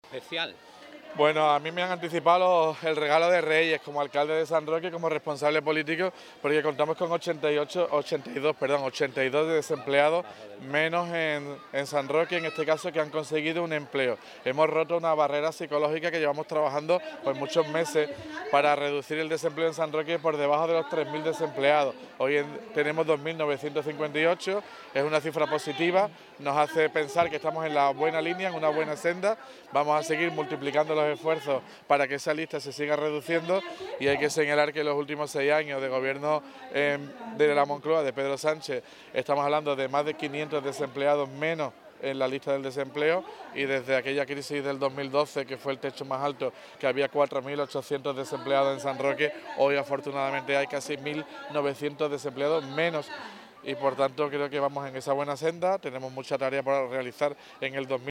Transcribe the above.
especial? Bueno, a mí me han anticipado el regalo de Reyes como alcalde de San Roque, como responsable político, porque contamos con 82 de desempleados menos en San Roque, en este caso, que han conseguido un empleo. Hemos roto una barrera psicológica que llevamos trabajando pues muchos meses para reducir el desempleo en San Roque por debajo de los 3.000 desempleados. Tenemos 2.958, es una cifra positiva, nos hace pensar que estamos en la buena línea, en una buena senda. Vamos a seguir multiplicando los esfuerzos para que esa lista se siga reduciendo, y hay que señalar que en los últimos 6 años de gobierno de la Moncloa, de Pedro Sánchez, estamos hablando de más de 500 desempleados menos en la lista del desempleo, y desde aquella crisis del 2012, que fue el techo más alto, que había 4.800 desempleados en San Roque, hoy afortunadamente hay casi 1.900 desempleados menos, y por tanto creo que vamos en esa buena senda. Tenemos mucha tarea por realizar en el 2020.